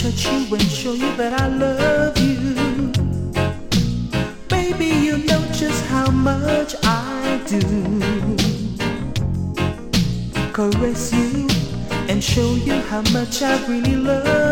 touch you and show you that I love you. Baby, you know just how much I do. Caress you and show you how much I really love